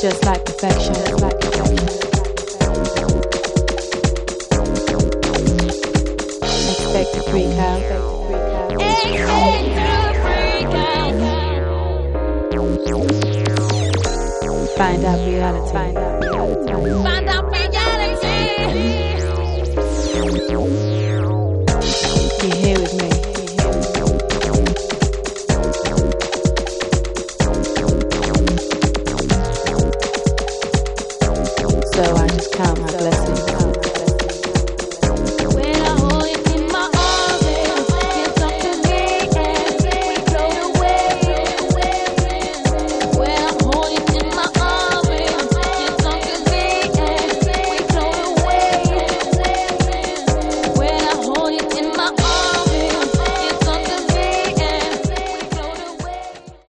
just like perfection. Expect to freak out. Find out reality. Find out reality.